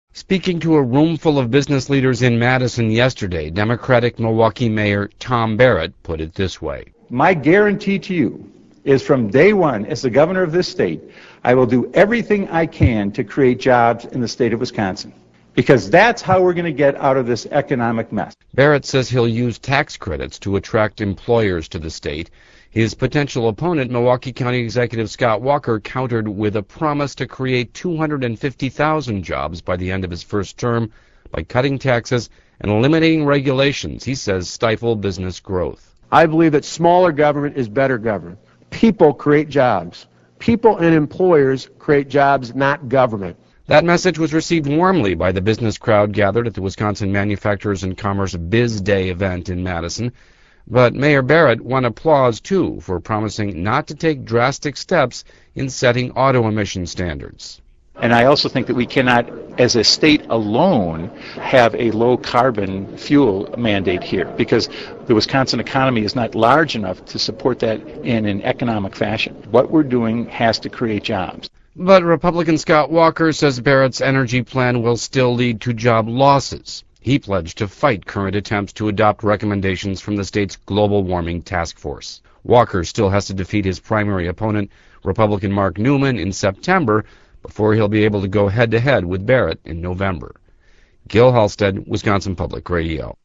Speaking to a room full of business leaders in Madison yesterday, Democratic Milwaukee Mayor Tom Barrett put it this way. My guarantee to you is from day one, as the governor of this state, I will do everything I can to create jobs in the state of Wisconsin, because that's how we're going to get out of this economic mess. Barrett says he'll use tax credits to attract employers to the state. His potential opponent, Milwaukee County Executive Scott Walker, countered with a promise to create 250,000 jobs by the end of his first term by cutting taxes and eliminating regulations he says stifle business growth. I believe that smaller government is better government. People create jobs. People and employers create jobs, not government. That message was received warmly by the business crowd gathered at the Wisconsin Manufacturers and Commerce Biz Day event in Madison. But Mayor Barrett won applause, too, for promising not to take drastic steps in setting auto emission standards. And I also think that we cannot, as a state alone, have a low-carbon fuel mandate here, because the Wisconsin economy is not large enough to support that in an economic fashion. What we're doing has to create jobs. But Republican Scott Walker says Barrett's energy plan will still lead to job losses. He pledged to fight current attempts to adopt recommendations from the state's global warming task force. Walker still has to defeat his primary opponent, Republican Mark Newman, in September before he'll be able to go head-to-head with Barrett in November. Gil Halstead, Wisconsin Public Radio.